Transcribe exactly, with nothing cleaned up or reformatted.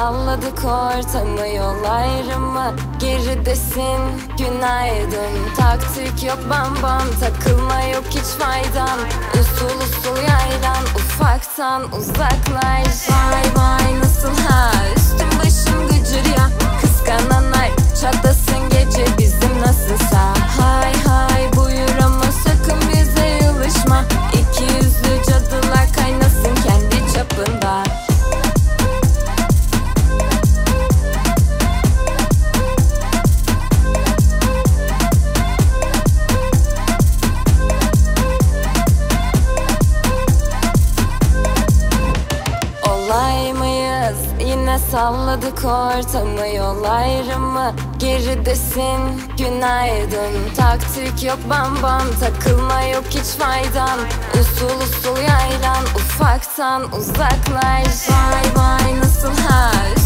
salladık ortamı, yol ayrımı geridesin, günaydın. Taktik yok, bam bam takılma yok hiç faydan. Usul usul yaylan, ufaktan uzaklaş. Vay vay nasıl ha, üstüm başım gıcır ya. Kıskananlar çatlasın gece bizim nasılsa. Hay hay buyur ama sakın bize yılışma. İki yüzlü cadılar kaynasın kendi çapında. Olay mıyız? Yine salladık ortamı, yol ayrımı geridesin, günaydın. Taktik yok, bam bam takılma yok hiç faydan. Usul usul yaylan, ufaktan uzaklaş. Vay vay nasıl ha,